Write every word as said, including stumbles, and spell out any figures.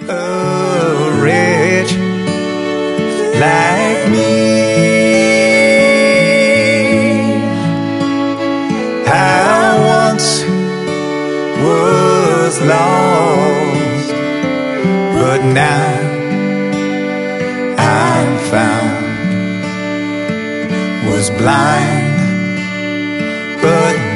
a wretch like me. I once was lost, but now I'm found. Was blind, but